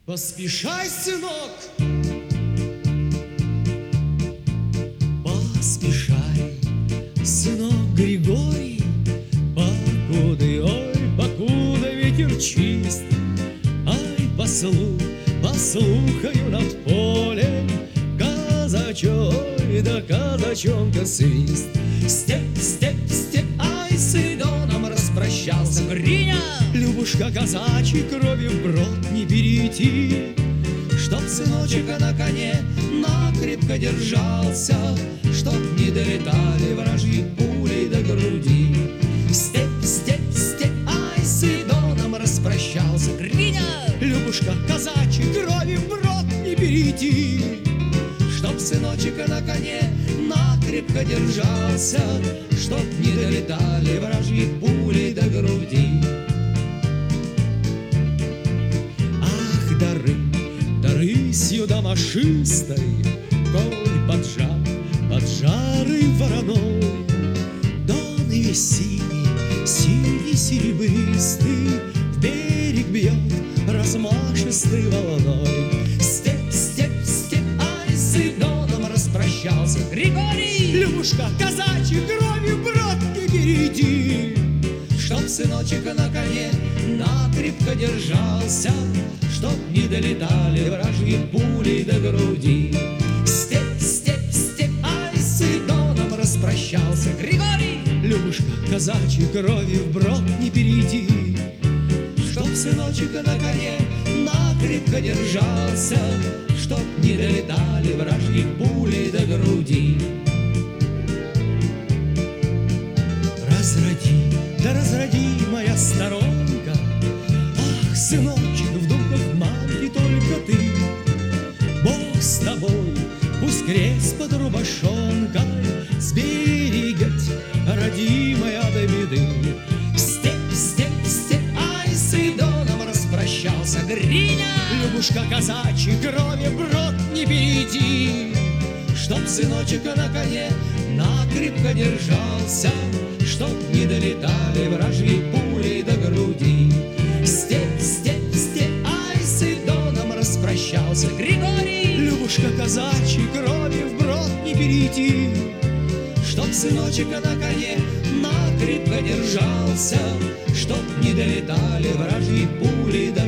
Поспешай, сынок, поспешай, сынок Григорий, покуда, ой, покуда ветер чист, ай, послухаю над полем казачок, ой, да казачонка свист. Степь, степь, степь, ай, с Идоном распрощался Гриня. Любушка казачьей крови вброд не перейти, чтоб сыночек на коне накрепко держался, чтоб не долетали вражьи пули до груди. Степь, степь, степь, ай, с Идоном распрощался Гриня. Любушка казачьей крови вброд не перейти, чтоб сыночек на коне накрепко держался, чтоб не долетали вражьи пули до груди. Ах, дары сюда машистой, конь поджарый вороной, дон весь синий серебристый, в берег бьет размашистой волной. Степь, степь, степь, ай, с Идоном распрощался Григорий. Любушка казачьей крови вброд не перейти, чтоб сыночек на коне накрепко держался, чтоб не долетали вражьи пули до груди. Степь, степь, степь, ай, с Идоном распрощался Григорий. Любушка казачьей крови вброд не перейти, чтоб сыночек на коне накрепко держался, чтоб не долетали вражьи пули до груди. Разроди, моя сторонка, ах, сыночек, в думках матери только ты. Бог с тобой, пусть крест под рубашонкой сберегет, родимая до беды. Степь, степь, степь, ай, с Идоном распрощался Гриня. Любушка казачьей крови вброд не перейти, чтоб сыночек на коне накрепко держался, чтоб не долетали вражьи пули до груди. Степь, степь, степь, ай, с Идоном распрощался Григорий. Любушка казачьей крови вброд не перейти, чтоб сыночек на коне накрепко держался, чтоб не долетали вражьи пули до